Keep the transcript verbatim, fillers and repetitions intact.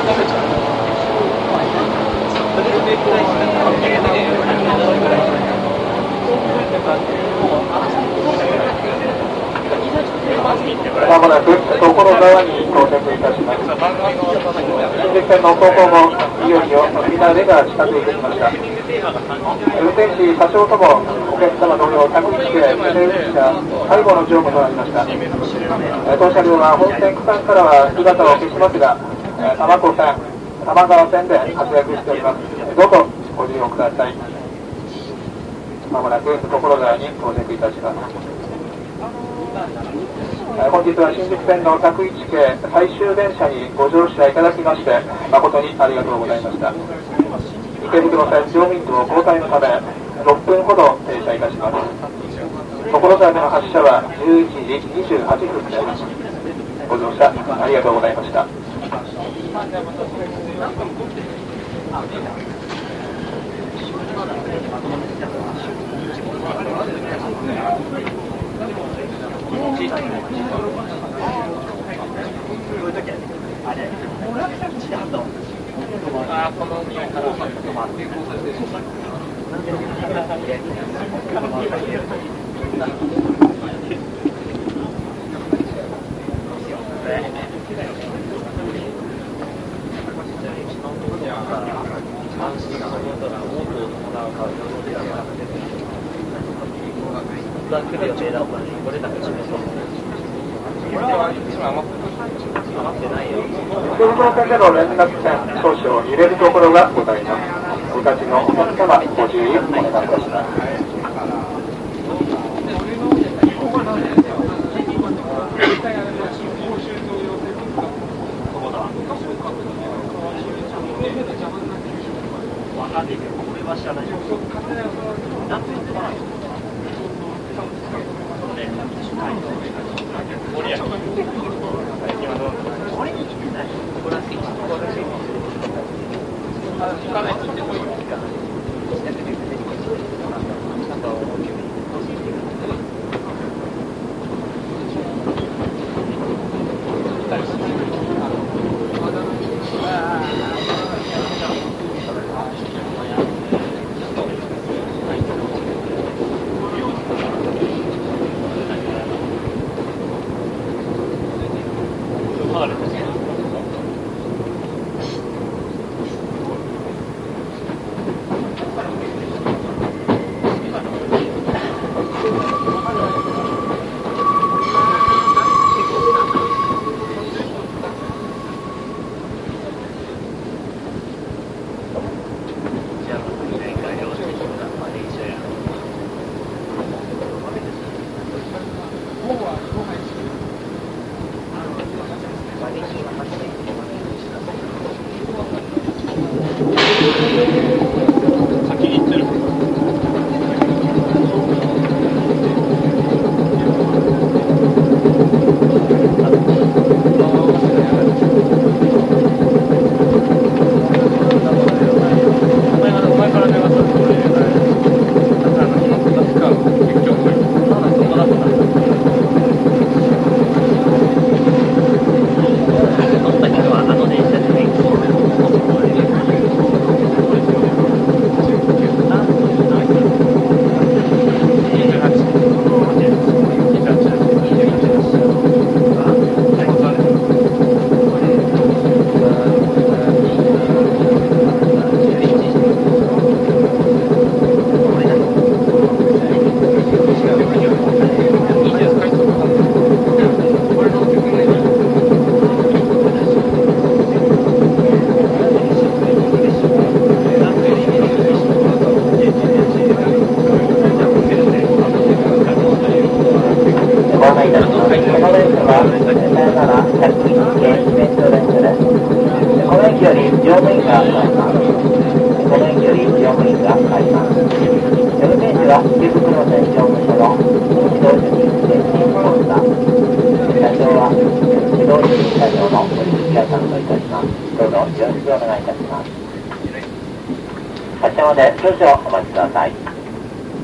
まもなく所沢に到着いたします。新宿線の走行もいよいよフィナーレが近づいてきました。運転士多少ともお客様同様着陸で指定運車最後の乗務となりました。当車両は本線区間からは姿を消しますが、多摩湖線、多摩川線で活躍しております。どうぞご利用ください。まもなく所沢に到着いたします。本日は新宿線のひゃくいち系最終電車にご乗車いただきまして誠にありがとうございました。池袋線乗務員と交代のためろっぷんほど停車いたします。所沢での発車はじゅういちじにじゅうはっぷんです。ご乗車ありがとうございました。池袋線での連絡線少々揺れるところがございます。お立ちのお客様ご注意お願いいたします。発車まで少々お待ちください。